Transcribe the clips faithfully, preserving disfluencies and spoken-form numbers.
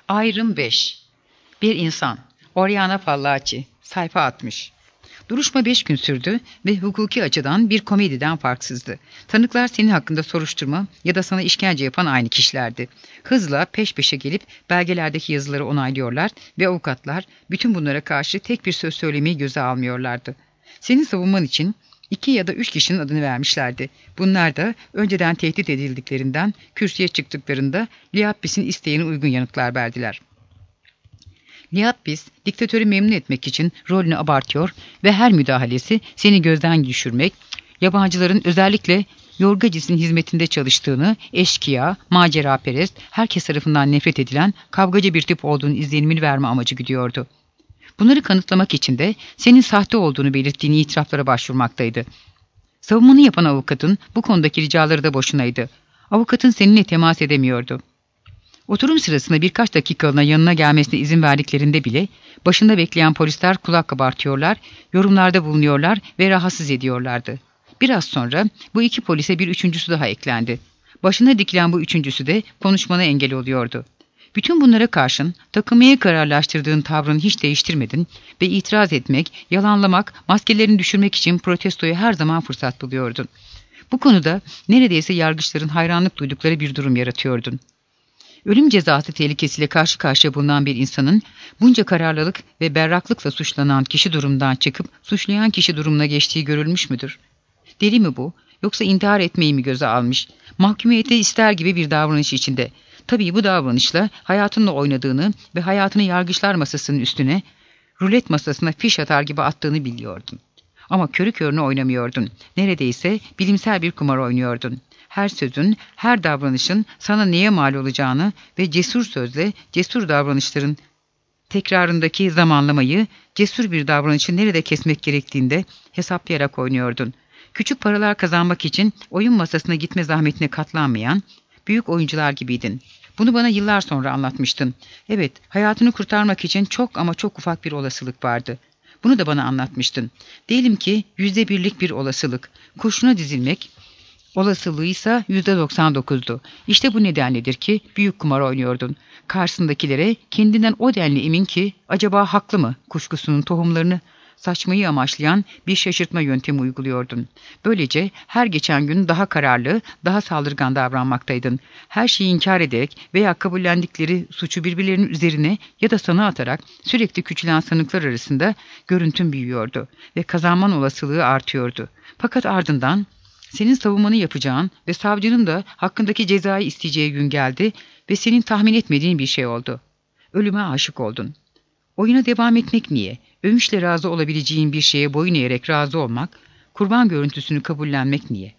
Ayrım beş. Bir insan. Oriana Fallaci. Sayfa altmış. Duruşma beş gün sürdü ve hukuki açıdan bir komediden farksızdı. Tanıklar senin hakkında soruşturma ya da sana işkence yapan aynı kişilerdi. Hızla peş peşe gelip belgelerdeki yazıları onaylıyorlar ve avukatlar bütün bunlara karşı tek bir söz söylemeyi göze almıyorlardı. Senin savunman için iki ya da üç kişinin adını vermişlerdi. Bunlar da önceden tehdit edildiklerinden kürsüye çıktıklarında Liappis'in isteğine uygun yanıtlar verdiler. Liappis, diktatörü memnun etmek için rolünü abartıyor ve her müdahalesi seni gözden düşürmek, yabancıların özellikle Yorgacis'in hizmetinde çalıştığını, eşkıya, maceraperest, herkes tarafından nefret edilen kavgacı bir tip olduğunu izlenimini verme amacı güdüyordu. Bunları kanıtlamak için de senin sahte olduğunu belirttiğin itiraflara başvurmaktaydı. Savunmanı yapan avukatın bu konudaki ricaları da boşunaydı. Avukatın seninle temas edemiyordu. Oturum sırasında birkaç dakikalığına yanına gelmesine izin verdiklerinde bile başında bekleyen polisler kulak kabartıyorlar, yorumlarda bulunuyorlar ve rahatsız ediyorlardı. Biraz sonra bu iki polise bir üçüncüsü daha eklendi. Başına dikilen bu üçüncüsü de konuşmana engel oluyordu. Bütün bunlara karşın takılmaya kararlaştırdığın tavrını hiç değiştirmedin ve itiraz etmek, yalanlamak, maskelerini düşürmek için protestoya her zaman fırsat buluyordun. Bu konuda neredeyse yargıçların hayranlık duydukları bir durum yaratıyordun. Ölüm cezası tehlikesiyle karşı karşıya bulunan bir insanın bunca kararlılık ve berraklıkla suçlanan kişi durumdan çıkıp suçlayan kişi durumuna geçtiği görülmüş müdür? Deli mi bu? Yoksa intihar etmeyi mi göze almış? Mahkumiyeti ister gibi bir davranış içinde. Tabii bu davranışla hayatınla oynadığını ve hayatını yargıçlar masasının üstüne, rulet masasına fiş atar gibi attığını biliyordun. Ama körü körüne oynamıyordun. Neredeyse bilimsel bir kumar oynuyordun. Her sözün, her davranışın sana neye mal olacağını ve cesur sözle cesur davranışların tekrarındaki zamanlamayı, cesur bir davranışı nerede kesmek gerektiğinde hesaplayarak oynuyordun. Küçük paralar kazanmak için oyun masasına gitme zahmetine katlanmayan büyük oyuncular gibiydin. Bunu bana yıllar sonra anlatmıştın. Evet, hayatını kurtarmak için çok ama çok ufak bir olasılık vardı. Bunu da bana anlatmıştın. Diyelim ki yüzde birlik bir olasılık. Kurşuna dizilmek olasılığıysa yüzde doksan dokuzdu. İşte bu nedenledir ki büyük kumar oynuyordun. Karşısındakilere kendinden o denli emin ki acaba haklı mı kuşkusunun tohumlarını saçmayı amaçlayan bir şaşırtma yöntemi uyguluyordun. Böylece her geçen gün daha kararlı, daha saldırgan davranmaktaydın. Her şeyi inkar ederek veya kabullendikleri suçu birbirlerinin üzerine ya da sana atarak sürekli küçülen sanıklar arasında görüntün büyüyordu ve kazanman olasılığı artıyordu. Fakat ardından senin savunmanı yapacağın ve savcının da hakkındaki cezayı isteyeceği gün geldi ve senin tahmin etmediğin bir şey oldu. Ölüme aşık oldun. Oyuna devam etmek niye? Övünçle razı olabileceğin bir şeye boyun eğerek razı olmak, kurban görüntüsünü kabullenmek niye?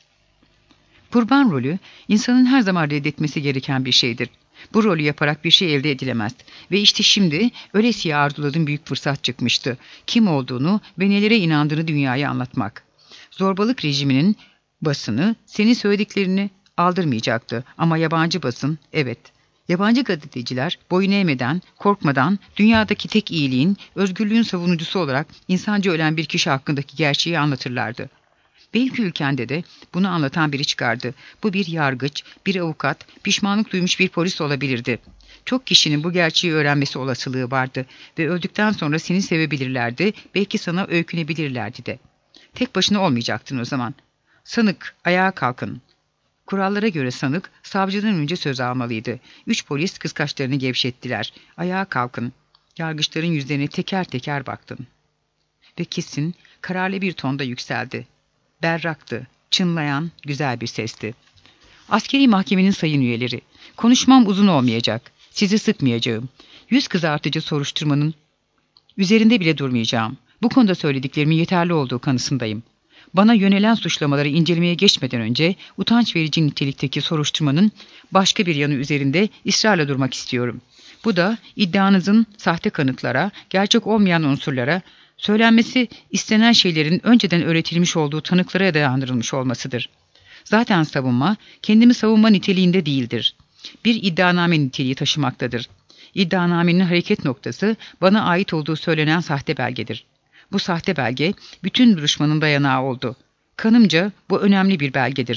Kurban rolü, insanın her zaman reddetmesi gereken bir şeydir. Bu rolü yaparak bir şey elde edilemez. Ve işte şimdi öylesiye arzuladığın büyük fırsat çıkmıştı. Kim olduğunu ve nelere inandığını dünyaya anlatmak. Zorbalık rejiminin basını senin söylediklerini aldırmayacaktı ama yabancı basın, evet. Yabancı gazeteciler boyun eğmeden, korkmadan dünyadaki tek iyiliğin, özgürlüğün savunucusu olarak insanca ölen bir kişi hakkındaki gerçeği anlatırlardı. Belki ülkende de bunu anlatan biri çıkardı. Bu bir yargıç, bir avukat, pişmanlık duymuş bir polis olabilirdi. Çok kişinin bu gerçeği öğrenmesi olasılığı vardı ve öldükten sonra seni sevebilirlerdi, belki sana öykünebilirlerdi de. Tek başına olmayacaktın o zaman. Sanık, ayağa kalkın. Kurallara göre sanık, savcıdan önce söz almalıydı. Üç polis kıskaçlarını gevşettiler. Ayağa kalkın. Yargıçların yüzlerine teker teker baktın. Ve kesin, kararlı bir tonda yükseldi. Berraktı, çınlayan, güzel bir sesti. Askeri mahkemenin sayın üyeleri, konuşmam uzun olmayacak. Sizi sıkmayacağım. Yüz kızartıcı soruşturmanın üzerinde bile durmayacağım. Bu konuda söylediklerimin yeterli olduğu kanısındayım. Bana yönelen suçlamaları incelemeye geçmeden önce utanç verici nitelikteki soruşturmanın başka bir yanı üzerinde ısrarla durmak istiyorum. Bu da iddianızın sahte kanıtlara, gerçek olmayan unsurlara, söylenmesi istenen şeylerin önceden öğretilmiş olduğu tanıklara dayandırılmış olmasıdır. Zaten savunma, kendimi savunma niteliğinde değildir. Bir iddianame niteliği taşımaktadır. İddianamenin hareket noktası bana ait olduğu söylenen sahte belgedir. Bu sahte belge bütün duruşmanın dayanağı oldu. Kanımca bu önemli bir belgedir.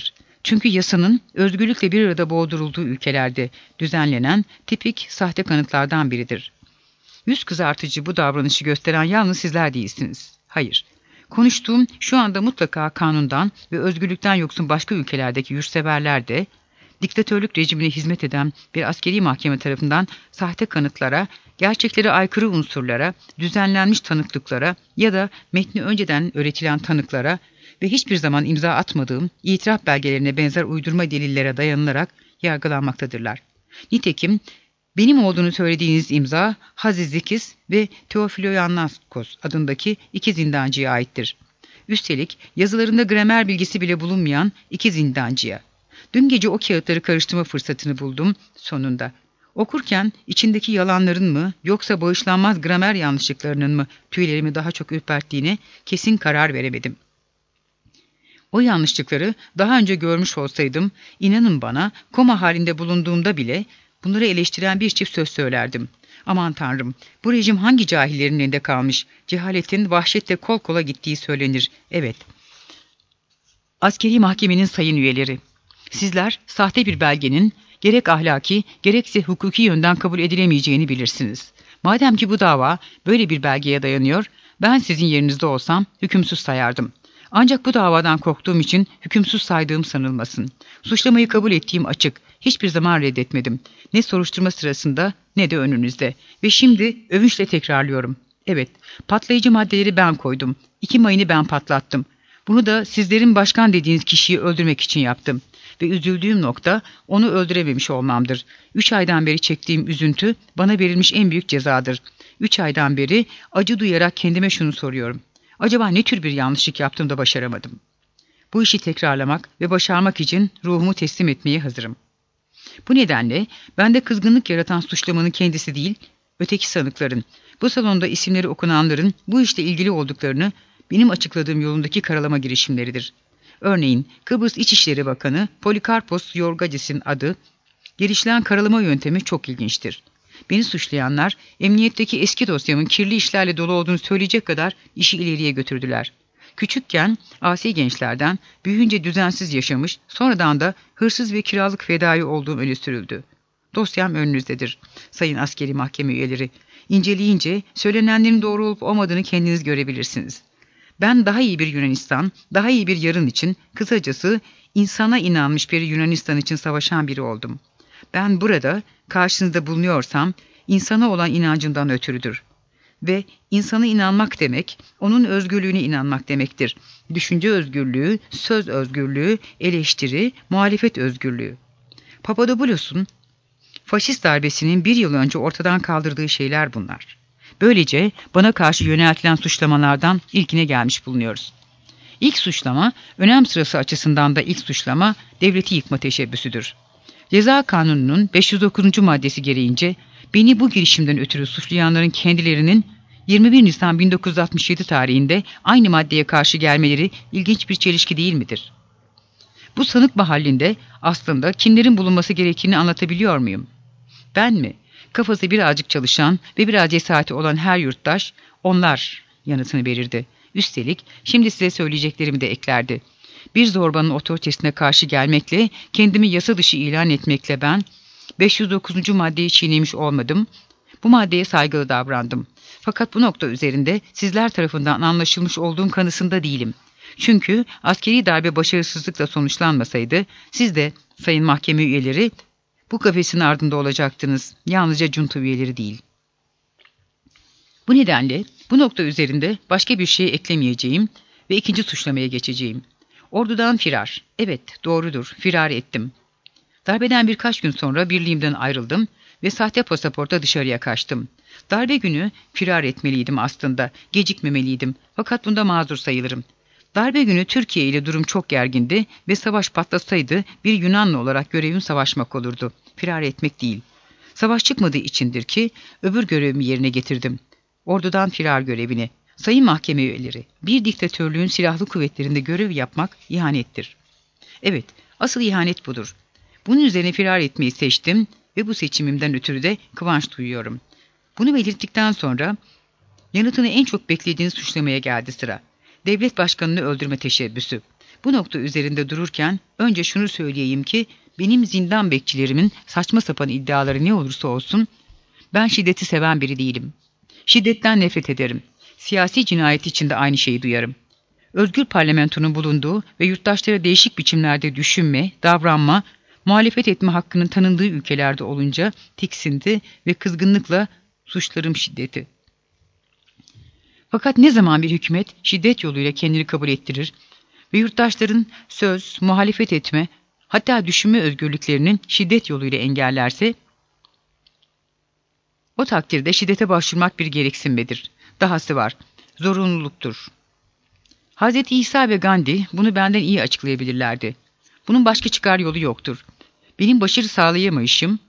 Çünkü yasanın özgürlükle bir arada boğdurulduğu ülkelerde düzenlenen tipik sahte kanıtlardan biridir. Yüz kızartıcı bu davranışı gösteren yalnız sizler değilsiniz. Hayır. Konuştuğum şu anda mutlaka kanundan ve özgürlükten yoksun başka ülkelerdeki yurtseverler de, diktatörlük rejimine hizmet eden bir askeri mahkeme tarafından sahte kanıtlara, gerçeklere aykırı unsurlara, düzenlenmiş tanıklıklara ya da metni önceden öğretilen tanıklara ve hiçbir zaman imza atmadığım itiraf belgelerine benzer uydurma delillere dayanılarak yargılanmaktadırlar. Nitekim benim olduğunu söylediğiniz imza Hazizikis ve Teofiloyannaskos adındaki iki zindancıya aittir. Üstelik yazılarında gramer bilgisi bile bulunmayan iki zindancıya. Dün gece o kağıtları karıştırma fırsatını buldum sonunda. Okurken içindeki yalanların mı yoksa bağışlanmaz gramer yanlışlıklarının mı tüylerimi daha çok ürperttiğine kesin karar veremedim. O yanlışlıkları daha önce görmüş olsaydım, inanın bana koma halinde bulunduğumda bile bunları eleştiren bir çift söz söylerdim. Aman Tanrım, bu rejim hangi cahillerin elinde kalmış? Cehaletin vahşetle kol kola gittiği söylenir. Evet. Askeri mahkemenin sayın üyeleri, sizler sahte bir belgenin gerek ahlaki gerekse hukuki yönden kabul edilemeyeceğini bilirsiniz. Madem ki bu dava böyle bir belgeye dayanıyor, ben sizin yerinizde olsam hükümsüz sayardım. Ancak bu davadan korktuğum için hükümsüz saydığım sanılmasın. Suçlamayı kabul ettiğim açık. Hiçbir zaman reddetmedim. Ne soruşturma sırasında ne de önünüzde. Ve şimdi övünçle tekrarlıyorum. Evet, patlayıcı maddeleri ben koydum. İki mayını ben patlattım. Bunu da sizlerin başkan dediğiniz kişiyi öldürmek için yaptım. Ve üzüldüğüm nokta onu öldürememiş olmamdır. Üç aydan beri çektiğim üzüntü bana verilmiş en büyük cezadır. Üç aydan beri acı duyarak kendime şunu soruyorum. Acaba ne tür bir yanlışlık yaptım da başaramadım? Bu işi tekrarlamak ve başarmak için ruhumu teslim etmeye hazırım. Bu nedenle bende kızgınlık yaratan suçlamanın kendisi değil, öteki sanıkların, bu salonda isimleri okunanların bu işle ilgili olduklarını benim açıkladığım yolundaki karalama girişimleridir. Örneğin Kıbrıs İçişleri Bakanı Polikarpos Yorgadis'in adı, geliştiren karalama yöntemi çok ilginçtir. Beni suçlayanlar, emniyetteki eski dosyamın kirli işlerle dolu olduğunu söyleyecek kadar işi ileriye götürdüler. Küçükken asi gençlerden, büyüyünce düzensiz yaşamış, sonradan da hırsız ve kiralık fedai olduğum öne sürüldü. Dosyam önünüzdedir, sayın askeri mahkeme üyeleri. İnceleyince söylenenlerin doğru olup olmadığını kendiniz görebilirsiniz. Ben daha iyi bir Yunanistan, daha iyi bir yarın için, kısacası insana inanmış bir Yunanistan için savaşan biri oldum. Ben burada karşınızda bulunuyorsam insana olan inancından ötürüdür. Ve insana inanmak demek, onun özgürlüğüne inanmak demektir. Düşünce özgürlüğü, söz özgürlüğü, eleştiri, muhalefet özgürlüğü. Papadopoulos'un faşist darbesinin bir yıl önce ortadan kaldırdığı şeyler bunlar. Böylece bana karşı yöneltilen suçlamalardan ilkine gelmiş bulunuyoruz. İlk suçlama, önem sırası açısından da ilk suçlama, devleti yıkma teşebbüsüdür. Ceza Kanunu'nun beş yüz dokuzuncu maddesi gereğince beni bu girişimden ötürü suçlayanların kendilerinin yirmi bir Nisan bin dokuz yüz altmış yedi tarihinde aynı maddeye karşı gelmeleri ilginç bir çelişki değil midir? Bu sanık mahallinde aslında kimlerin bulunması gerektiğini anlatabiliyor muyum? Ben mi? Kafası birazcık çalışan ve biraz cesareti olan her yurttaş, onlar yanıtını verirdi. Üstelik şimdi size söyleyeceklerimi de eklerdi. Bir zorbanın otoritesine karşı gelmekle, kendimi yasa dışı ilan etmekle ben beş yüz dokuzuncu maddeyi çiğnemiş olmadım. Bu maddeye saygılı davrandım. Fakat bu nokta üzerinde sizler tarafından anlaşılmış olduğum kanısında değilim. Çünkü askeri darbe başarısızlıkla sonuçlanmasaydı, siz de sayın mahkeme üyeleri bu kafesin ardında olacaktınız. Yalnızca junta üyeleri değil. Bu nedenle bu nokta üzerinde başka bir şey eklemeyeceğim ve ikinci suçlamaya geçeceğim. Ordudan firar. Evet, doğrudur, firar ettim. Darbeden birkaç gün sonra birliğimden ayrıldım ve sahte pasaporta dışarıya kaçtım. Darbe günü firar etmeliydim aslında, gecikmemeliydim. Fakat bunda mazur sayılırım. Darbe günü Türkiye ile durum çok gergindi ve savaş patlasaydı bir Yunanlı olarak görevim savaşmak olurdu. Firar etmek değil. Savaş çıkmadığı içindir ki öbür görevimi yerine getirdim. Ordudan firar görevini. Sayın mahkeme üyeleri, bir diktatörlüğün silahlı kuvvetlerinde görev yapmak ihanettir. Evet, asıl ihanet budur. Bunun üzerine firar etmeyi seçtim ve bu seçimimden ötürü de kıvanç duyuyorum. Bunu belirttikten sonra yanıtını en çok beklediğiniz suçlamaya geldi sıra. Devlet başkanını öldürme teşebbüsü. Bu nokta üzerinde dururken önce şunu söyleyeyim ki benim zindan bekçilerimin saçma sapan iddiaları ne olursa olsun ben şiddeti seven biri değilim. Şiddetten nefret ederim. Siyasi cinayet için de aynı şeyi duyarım. Özgür parlamentonun bulunduğu ve yurttaşlara değişik biçimlerde düşünme, davranma, muhalefet etme hakkının tanındığı ülkelerde olunca tiksinti ve kızgınlıkla suçlarım şiddeti. Fakat ne zaman bir hükümet şiddet yoluyla kendini kabul ettirir ve yurttaşların söz, muhalefet etme, hatta düşünme özgürlüklerinin şiddet yoluyla engellerse, o takdirde şiddete başvurmak bir gereksinmedir. Dahası var, zorunluluktur. Hazreti İsa ve Gandhi bunu benden iyi açıklayabilirlerdi. Bunun başka çıkar yolu yoktur. Benim başarı sağlayamayışım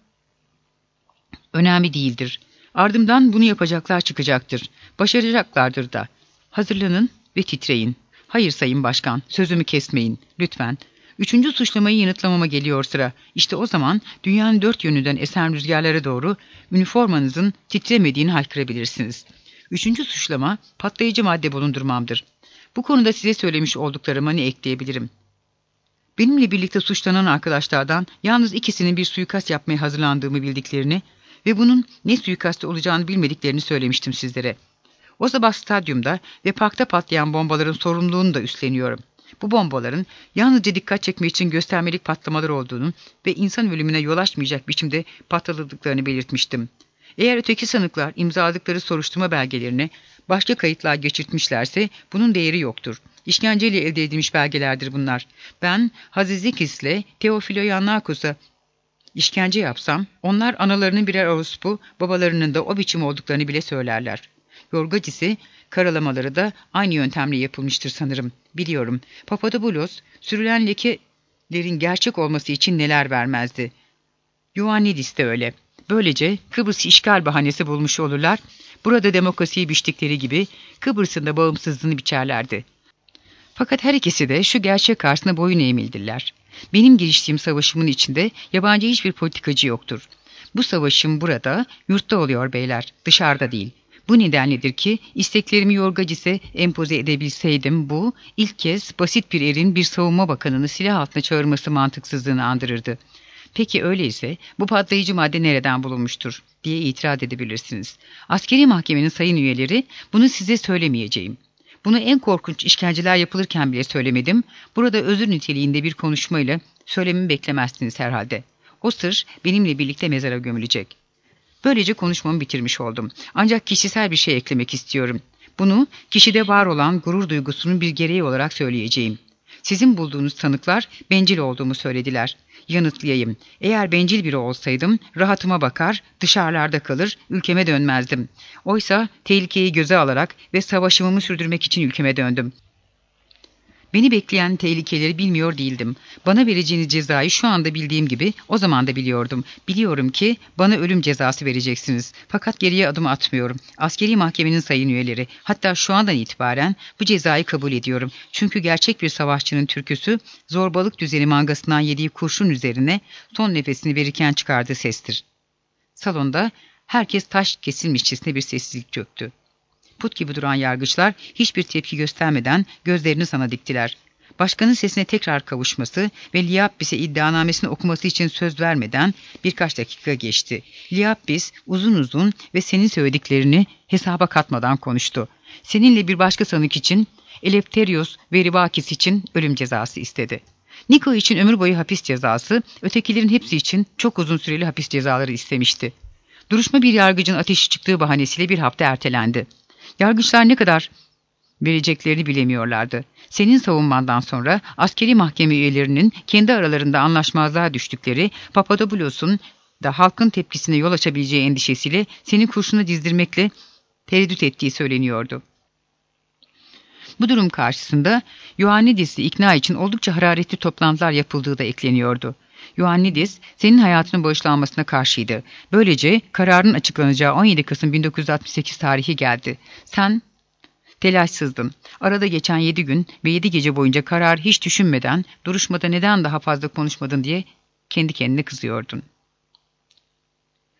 önemli değildir. Ardımdan bunu yapacaklar çıkacaktır. Başaracaklardır da. Hazırlanın ve titreyin. Hayır Sayın Başkan, sözümü kesmeyin. Lütfen. Üçüncü suçlamayı yanıtlamama geliyor sıra. İşte o zaman dünyanın dört yönünden esen rüzgarlara doğru üniformanızın titremediğini haykırabilirsiniz. Üçüncü suçlama patlayıcı madde bulundurmamdır. Bu konuda size söylemiş olduklarıma ne ekleyebilirim? Benimle birlikte suçlanan arkadaşlardan yalnız ikisinin bir suikast yapmaya hazırlandığımı bildiklerini ve bunun ne suikastı olacağını bilmediklerini söylemiştim sizlere. O sabah stadyumda ve parkta patlayan bombaların sorumluluğunu da üstleniyorum. Bu bombaların yalnızca dikkat çekmek için göstermelik patlamalar olduğunu ve insan ölümüne yol açmayacak biçimde patladıklarını belirtmiştim. Eğer öteki sanıklar imzaladıkları soruşturma belgelerini başka kayıtlar geçirtmişlerse bunun değeri yoktur. İşkenceyle elde edilmiş belgelerdir bunlar. Ben Hazizikis'le Teofilo Yannakos'a işkence yapsam, onlar analarının birer orospu, babalarının da o biçim olduklarını bile söylerler. Yorgacisi, karalamaları da aynı yöntemle yapılmıştır sanırım. Biliyorum, Papadopoulos, sürülen lekelerin gerçek olması için neler vermezdi. Ioannidis de öyle. Böylece Kıbrıs işgal bahanesi bulmuş olurlar, burada demokrasiyi biçtikleri gibi Kıbrıs'ın da bağımsızlığını biçerlerdi. Fakat her ikisi de şu gerçek karşısında boyun eğmildiler. Benim giriştiğim savaşımın içinde yabancı hiçbir politikacı yoktur. Bu savaşım burada, yurtta oluyor beyler, dışarıda değil. Bu nedenledir ki isteklerimi Yorgacis'e empoze edebilseydim bu, ilk kez basit bir erin bir savunma bakanını silah altına çağırması mantıksızlığını andırırdı. Peki öyleyse bu patlayıcı madde nereden bulunmuştur diye itiraz edebilirsiniz. Askeri mahkemenin sayın üyeleri bunu size söylemeyeceğim. Bunu en korkunç işkenceler yapılırken bile söylemedim. Burada özür niteliğinde bir konuşmayla söylememi beklemezsiniz herhalde. O sır benimle birlikte mezara gömülecek. Böylece konuşmamı bitirmiş oldum. Ancak kişisel bir şey eklemek istiyorum. Bunu kişide var olan gurur duygusunun bir gereği olarak söyleyeceğim. Sizin bulduğunuz tanıklar bencil olduğumu söylediler. Yanıtlayayım. Eğer bencil biri olsaydım rahatıma bakar, dışarılarda kalır, ülkeme dönmezdim. Oysa tehlikeyi göze alarak ve savaşımımı sürdürmek için ülkeme döndüm. Beni bekleyen tehlikeleri bilmiyor değildim. Bana vereceğiniz cezayı şu anda bildiğim gibi o zaman da biliyordum. Biliyorum ki bana ölüm cezası vereceksiniz. Fakat geriye adım atmıyorum. Askeri mahkemenin sayın üyeleri, hatta şu andan itibaren bu cezayı kabul ediyorum. Çünkü gerçek bir savaşçının türküsü, zorbalık düzeni mangasından yediği kurşun üzerine son nefesini verirken çıkardığı sestir. Salonda herkes taş kesilmişçesine bir sessizlik çöktü. Put gibi duran yargıçlar hiçbir tepki göstermeden gözlerini sana diktiler. Başkanın sesine tekrar kavuşması ve Liappis'e iddianamesini okuması için söz vermeden birkaç dakika geçti. Liappis uzun uzun ve senin söylediklerini hesaba katmadan konuştu. Seninle bir başka sanık için, Eleftherios ve Rivakis için ölüm cezası istedi. Niko için ömür boyu hapis cezası, ötekilerin hepsi için çok uzun süreli hapis cezaları istemişti. Duruşma bir yargıcın ateşi çıktığı bahanesiyle bir hafta ertelendi. Yargıçlar ne kadar vereceklerini bilemiyorlardı. Senin savunmandan sonra askeri mahkeme üyelerinin kendi aralarında anlaşmazlığa düştükleri, Papadopoulos'un da halkın tepkisine yol açabileceği endişesiyle seni kurşuna dizdirmekle tereddüt ettiği söyleniyordu. Bu durum karşısında Ioannidis'i ikna için oldukça hararetli toplantılar yapıldığı da ekleniyordu. Ioannidis, senin hayatının bağışlanmasına karşıydı. Böylece kararın açıklanacağı on yedi Kasım bin dokuz yüz altmış sekiz tarihi geldi. Sen telaşsızdın. Arada geçen yedi gün ve yedi gece boyunca kararı hiç düşünmeden, duruşmada neden daha fazla konuşmadın diye kendi kendine kızıyordun.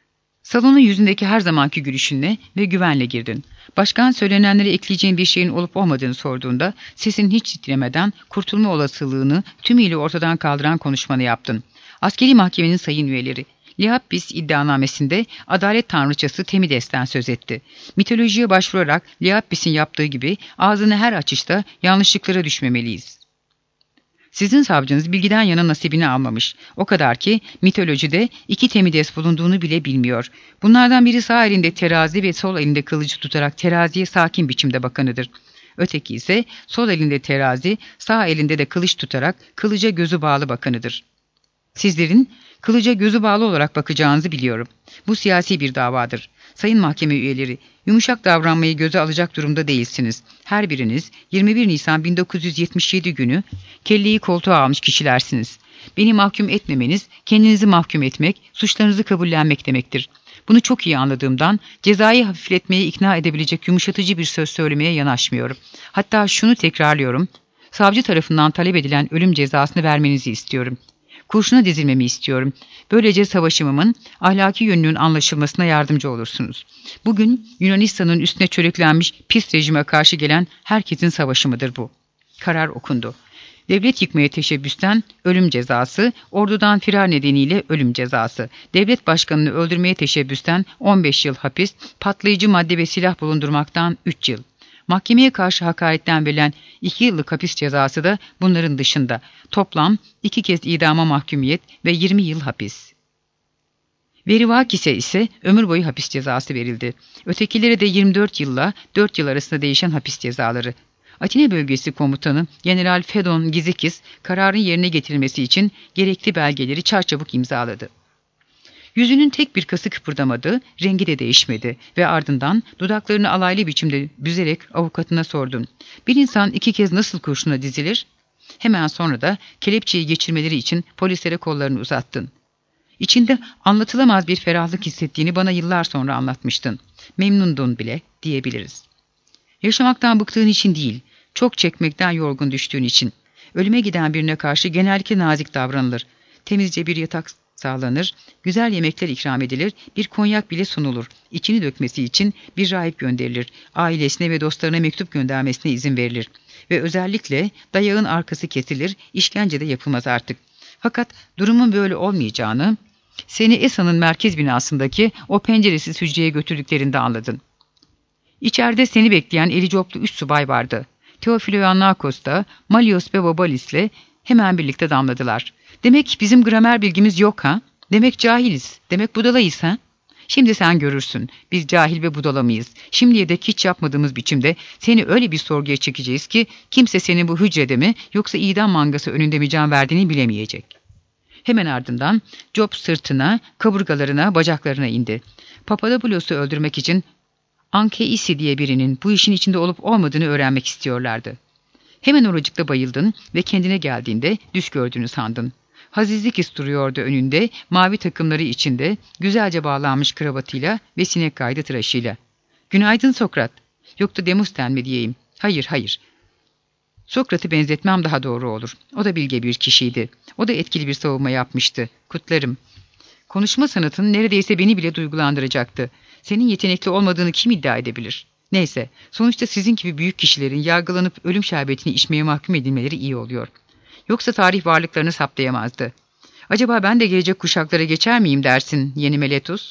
Salona yüzündeki her zamanki gülüşünle ve güvenle girdin. Başkan söylenenlere ekleyeceğin bir şeyin olup olmadığını sorduğunda sesin hiç titremeden kurtulma olasılığını tümüyle ortadan kaldıran konuşmanı yaptın. Askeri mahkemenin sayın üyeleri, Liappis iddianamesinde adalet tanrıçası Temides'ten söz etti. Mitolojiye başvurarak Liappis'in yaptığı gibi ağzını her açışta yanlışlıklara düşmemeliyiz. Sizin savcınız bilgiden yana nasibini almamış. O kadar ki mitolojide iki Temides bulunduğunu bile bilmiyor. Bunlardan biri sağ elinde terazi ve sol elinde kılıcı tutarak teraziye sakin biçimde bakanıdır. Öteki ise sol elinde terazi, sağ elinde de kılıç tutarak kılıca gözü bağlı bakanıdır. Sizlerin kılıca gözü bağlı olarak bakacağınızı biliyorum. Bu siyasi bir davadır. Sayın mahkeme üyeleri, yumuşak davranmayı göze alacak durumda değilsiniz. Her biriniz yirmi bir Nisan bin dokuz yüz yetmiş yedi günü kelleyi koltuğa almış kişilersiniz. Beni mahkum etmemeniz, kendinizi mahkum etmek, suçlarınızı kabullenmek demektir. Bunu çok iyi anladığımdan cezayı hafifletmeye ikna edebilecek yumuşatıcı bir söz söylemeye yanaşmıyorum. Hatta şunu tekrarlıyorum. Savcı tarafından talep edilen ölüm cezasını vermenizi istiyorum. Kurşuna dizilmemi istiyorum. Böylece savaşımımın ahlaki yönünün anlaşılmasına yardımcı olursunuz. Bugün Yunanistan'ın üstüne çöreklenmiş pis rejime karşı gelen herkesin savaşı mıdır bu? Karar okundu. Devlet yıkmaya teşebbüsten ölüm cezası, ordudan firar nedeniyle ölüm cezası, devlet başkanını öldürmeye teşebbüsten on beş yıl hapis, patlayıcı madde ve silah bulundurmaktan üç yıl. Mahkemeye karşı hakaretten verilen iki yıllık hapis cezası da bunların dışında. Toplam iki kez idama mahkumiyet ve yirmi yıl hapis. Verivakis'e ise ömür boyu hapis cezası verildi. Ötekilere de yirmi dört yılla dört yıl arasında değişen hapis cezaları. Atina bölgesi komutanı General Fedon Gizikis kararın yerine getirilmesi için gerekli belgeleri çarçabuk imzaladı. Yüzünün tek bir kası kıpırdamadı, rengi de değişmedi ve ardından dudaklarını alaylı biçimde büzerek avukatına sordum. Bir insan iki kez nasıl kurşuna dizilir? Hemen sonra da kelepçeyi geçirmeleri için polislere kollarını uzattın. İçinde anlatılamaz bir ferahlık hissettiğini bana yıllar sonra anlatmıştın. Memnundun bile diyebiliriz. Yaşamaktan bıktığın için değil, çok çekmekten yorgun düştüğün için. Ölüme giden birine karşı genellikle nazik davranılır. Temizce bir yatak sağlanır, güzel yemekler ikram edilir, bir konyak bile sunulur. İçini dökmesi için bir rahip gönderilir, ailesine ve dostlarına mektup göndermesine izin verilir. Ve özellikle dayağın arkası kesilir, işkence de yapılmaz artık. Fakat durumun böyle olmayacağını, seni Esa'nın merkez binasındaki o penceresiz hücreye götürdüklerinde anladın. İçeride seni bekleyen eli coplu üç subay vardı. Teofilo Yannakos da Malios ve Vobalis'le hemen birlikte damladılar. Demek bizim gramer bilgimiz yok ha? Demek cahiliz, demek budalayız ha? Şimdi sen görürsün, biz cahil ve budala mıyız? Şimdiye dek hiç yapmadığımız biçimde seni öyle bir sorguya çekeceğiz ki kimse senin bu hücrede mi yoksa idam mangası önünde mi can verdiğini bilemeyecek. Hemen ardından Job sırtına, kaburgalarına, bacaklarına indi. Papadopoulos'u öldürmek için Ankeisi diye birinin bu işin içinde olup olmadığını öğrenmek istiyorlardı. Hemen oracıkta bayıldın ve kendine geldiğinde düş gördüğünü sandın. Hazizlikis duruyordu önünde, mavi takımları içinde, güzelce bağlanmış kravatıyla ve sinek kaydı tıraşıyla. "Günaydın Sokrat. Yok da Demosten mi diyeyim? Hayır, hayır. Sokrat'ı benzetmem daha doğru olur. O da bilge bir kişiydi. O da etkili bir savunma yapmıştı. Kutlarım. Konuşma sanatın neredeyse beni bile duygulandıracaktı. Senin yetenekli olmadığını kim iddia edebilir? Neyse, sonuçta sizin gibi büyük kişilerin yargılanıp ölüm şerbetini içmeye mahkum edilmeleri iyi oluyor. Yoksa tarih varlıklarını saptayamazdı. Acaba ben de gelecek kuşaklara geçer miyim dersin yeni Meletus?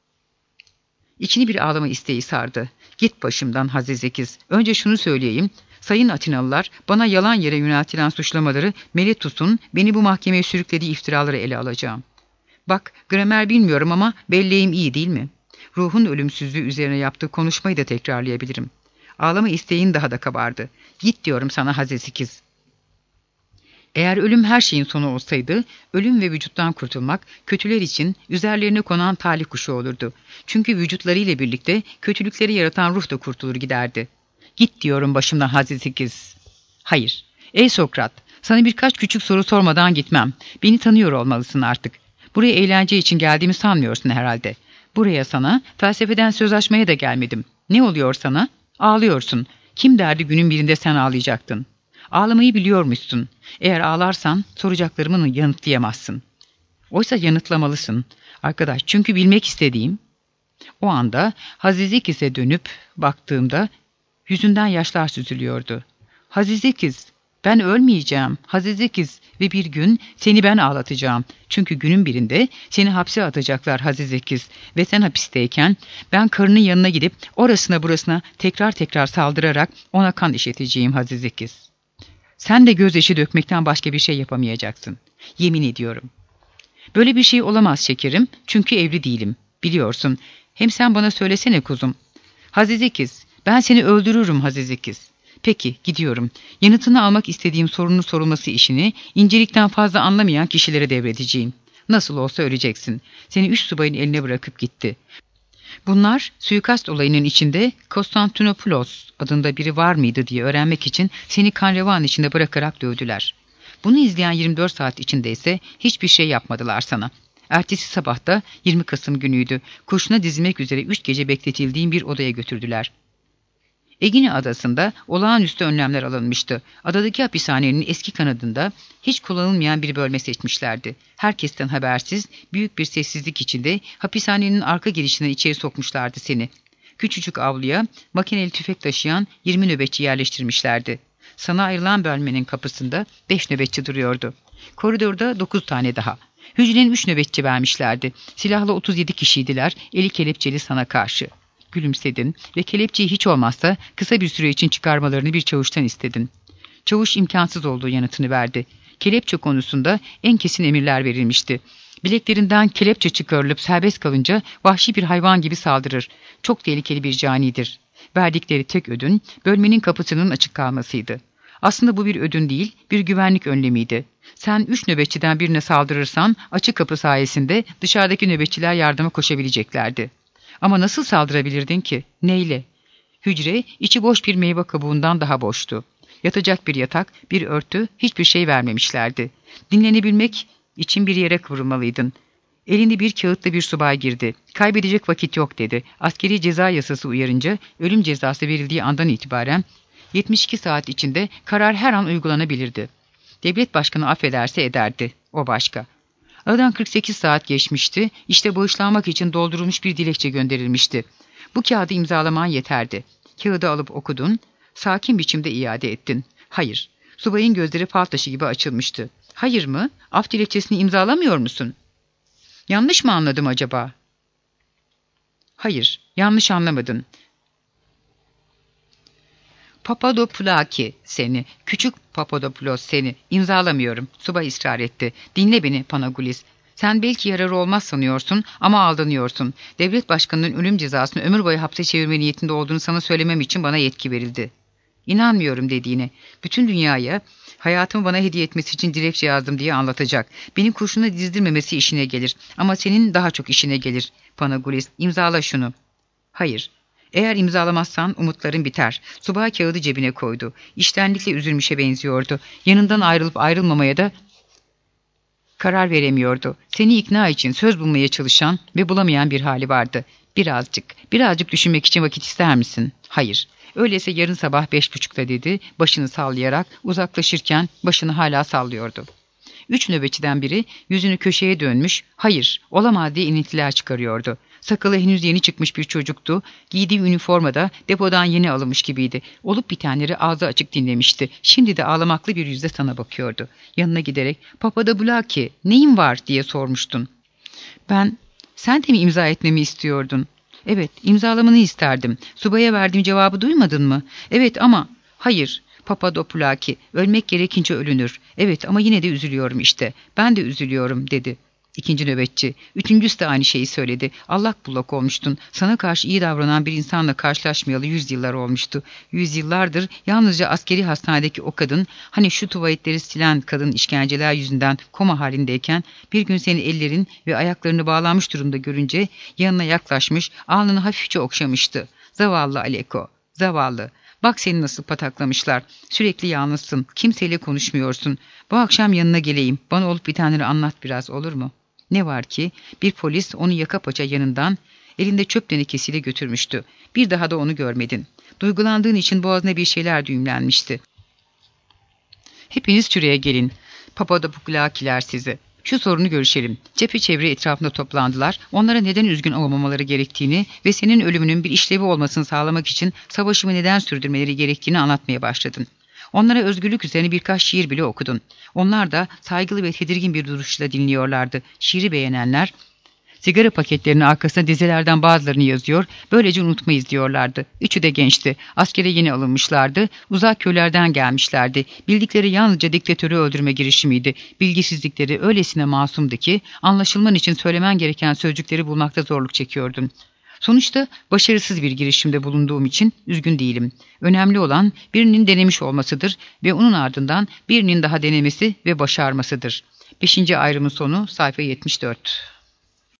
İçini bir ağlama isteği sardı. Git başımdan Hazizekiz. Önce şunu söyleyeyim. Sayın Atinalılar, bana yalan yere yöneltilen suçlamaları Meletus'un beni bu mahkemeye sürüklediği iftiraları ele alacağım. Bak, gramer bilmiyorum ama belleğim iyi değil mi? Ruhun ölümsüzlüğü üzerine yaptığı konuşmayı da tekrarlayabilirim. Ağlama isteğin daha da kabardı. Git diyorum sana Hazizekiz. Eğer ölüm her şeyin sonu olsaydı, ölüm ve vücuttan kurtulmak, kötüler için üzerlerine konan talih kuşu olurdu. Çünkü vücutlarıyla birlikte kötülükleri yaratan ruh da kurtulur giderdi. Git diyorum başımdan Hazizekiz. Hayır. Ey Sokrat, sana birkaç küçük soru sormadan gitmem. Beni tanıyor olmalısın artık. Buraya eğlence için geldiğimi sanmıyorsun herhalde. Buraya sana felsefeden söz açmaya da gelmedim. Ne oluyor sana? Ağlıyorsun. Kim derdi günün birinde sen ağlayacaktın? Ağlamayı biliyormuşsun. Eğer ağlarsan soracaklarımı yanıtlayamazsın. Oysa yanıtlamalısın. Arkadaş, çünkü bilmek istediğim... O anda Hazizikis'e dönüp baktığımda yüzünden yaşlar süzülüyordu. Hazizikis, ben ölmeyeceğim. Hazizikis ve bir gün seni ben ağlatacağım. Çünkü günün birinde seni hapse atacaklar Hazizikis ve sen hapisteyken ben karının yanına gidip orasına burasına tekrar tekrar saldırarak ona kan işleteceğim Hazizikis. Sen de gözyaşı dökmekten başka bir şey yapamayacaksın. Yemin ediyorum. Böyle bir şey olamaz şekerim, çünkü evli değilim. Biliyorsun. Hem sen bana söylesene kuzum. Hazizikis, ben seni öldürürüm Hazizikis. Peki, gidiyorum. Yanıtını almak istediğim sorunun sorulması işini incelikten fazla anlamayan kişilere devredeceğim. Nasıl olsa öleceksin. Seni üç subayın eline bırakıp gitti. Bunlar suikast olayının içinde Konstantinopoulos adında biri var mıydı diye öğrenmek için seni kan revan içinde bırakarak dövdüler. Bunu izleyen yirmi dört saat içinde ise hiçbir şey yapmadılar sana. Ertesi sabahta yirmi Kasım günüydü. Kurşuna dizilmek üzere üç gece bekletildiğim bir odaya götürdüler. Egine adasında olağanüstü önlemler alınmıştı. Adadaki hapishanenin eski kanadında hiç kullanılmayan bir bölme seçmişlerdi. Herkesten habersiz, büyük bir sessizlik içinde hapishanenin arka girişinden içeri sokmuşlardı seni. Küçücük avluya makineli tüfek taşıyan yirmi nöbetçi yerleştirmişlerdi. Sana ayrılan bölmenin kapısında beş nöbetçi duruyordu. Koridorda dokuz tane daha. Hücrenin üç nöbetçi vermişlerdi. Silahlı otuz yedi kişiydiler, eli kelepçeli sana karşı. Gülümsedin ve kelepçeyi hiç olmazsa kısa bir süre için çıkarmalarını bir çavuştan istedin. Çavuş imkansız olduğu yanıtını verdi. Kelepçe konusunda en kesin emirler verilmişti. Bileklerinden kelepçe çıkarılıp serbest kalınca vahşi bir hayvan gibi saldırır. Çok tehlikeli bir canidir. Verdikleri tek ödün bölmenin kapısının açık kalmasıydı. Aslında bu bir ödün değil, bir güvenlik önlemiydi. Sen üç nöbetçiden birine saldırırsan açık kapı sayesinde dışarıdaki nöbetçiler yardıma koşabileceklerdi. Ama nasıl saldırabilirdin ki? Neyle? Hücre içi boş bir meyve kabuğundan daha boştu. Yatacak bir yatak, bir örtü, hiçbir şey vermemişlerdi. Dinlenebilmek için bir yere kıvrılmalıydın. Elinde bir kağıtla bir subay girdi. Kaybedecek vakit yok dedi. Askeri ceza yasası uyarınca ölüm cezası verildiği andan itibaren yetmiş iki saat içinde karar her an uygulanabilirdi. Devlet başkanı affederse ederdi. O başka. Aradan kırk sekiz saat geçmişti. İşte bağışlanmak için doldurulmuş bir dilekçe gönderilmişti. Bu kağıdı imzalaman yeterdi. Kağıdı alıp okudun. Sakin biçimde iade ettin. Hayır. Subayın gözleri fal taşı gibi açılmıştı. Hayır mı? Af dilekçesini imzalamıyor musun? Yanlış mı anladım acaba? Hayır. Yanlış anlamadın. Papadopoulaki seni, küçük Papadopoulos seni, imzalamıyorum. Subay ısrar etti. Dinle beni Panagulis. Sen belki yararı olmaz sanıyorsun ama aldanıyorsun. Devlet başkanının ölüm cezasını ömür boyu hapse çevirme niyetinde olduğunu sana söylemem için bana yetki verildi. İnanmıyorum dediğine. Bütün dünyaya hayatımı bana hediye etmesi için dilekçe yazdım diye anlatacak. Benim kurşuna dizdirmemesi işine gelir. Ama senin daha çok işine gelir. Panagulis, imzala şunu. Hayır. Eğer imzalamazsan umutların biter. Subay kağıdı cebine koydu. İştenlikle üzülmüşe benziyordu. Yanından ayrılıp ayrılmamaya da karar veremiyordu. Seni ikna için söz bulmaya çalışan ve bulamayan bir hali vardı. Birazcık, birazcık düşünmek için vakit ister misin? Hayır. Öyleyse yarın sabah beş buçukta dedi, başını sallayarak uzaklaşırken başını hala sallıyordu. Üç nöbetçiden biri yüzünü köşeye dönmüş, hayır, olamaz diye iniltiler çıkarıyordu. Sakalı henüz yeni çıkmış bir çocuktu. Giydiği üniformada depodan yeni alınmış gibiydi. Olup bitenleri ağzı açık dinlemişti. Şimdi de ağlamaklı bir yüzle sana bakıyordu. Yanına giderek "Papadopoulaki, neyin var?" diye sormuştun. Ben, sen de mi imza etmemi istiyordun? Evet, imzalamanı isterdim. Subaya verdiğim cevabı duymadın mı? Evet ama... Hayır, Papadopoulaki, ölmek gerekince ölünür. Evet ama yine de üzülüyorum işte. Ben de üzülüyorum dedi. İkinci nöbetçi. Üçüncüsü de aynı şeyi söyledi. Allak bullak olmuştun. Sana karşı iyi davranan bir insanla karşılaşmayalı yüz yıllar olmuştu. Yüz yıllardır yalnızca askeri hastanedeki o kadın, hani şu tuvaletleri silen kadın işkenceler yüzünden koma halindeyken bir gün seni ellerin ve ayaklarını bağlanmış durumda görünce yanına yaklaşmış, alnını hafifçe okşamıştı. Zavallı Aleko, zavallı. Bak seni nasıl pataklamışlar. Sürekli yalnızsın. Kimseyle konuşmuyorsun. Bu akşam yanına geleyim. Bana olup bitenleri anlat biraz, olur mu? Ne var ki bir polis onu yaka paça yanından elinde çöp tenekesiyle götürmüştü. Bir daha da onu görmedin. Duygulandığın için boğazına bir şeyler düğümlenmişti. Hepiniz şuraya gelin. Papadopoulakiler sizi. Şu sorunu görüşelim. Çepeçevre etrafında toplandılar. Onlara neden üzgün olmamaları gerektiğini ve senin ölümünün bir işlevi olmasını sağlamak için savaşımı neden sürdürmeleri gerektiğini anlatmaya başladın. Onlara özgürlük üzerine birkaç şiir bile okudun. Onlar da saygılı ve tedirgin bir duruşla dinliyorlardı. Şiiri beğenenler sigara paketlerinin arkasına dizelerden bazılarını yazıyor, böylece unutmayız diyorlardı. Üçü de gençti. Askere yeni alınmışlardı. Uzak köylerden gelmişlerdi. Bildikleri yalnızca diktatörü öldürme girişimiydi. Bilgisizlikleri öylesine masumdu ki anlaşılman için söylemen gereken sözcükleri bulmakta zorluk çekiyordun. Sonuçta başarısız bir girişimde bulunduğum için üzgün değilim. Önemli olan birinin denemiş olmasıdır ve onun ardından birinin daha denemesi ve başarmasıdır. Beşinci ayrımın sonu sayfa yetmiş dört.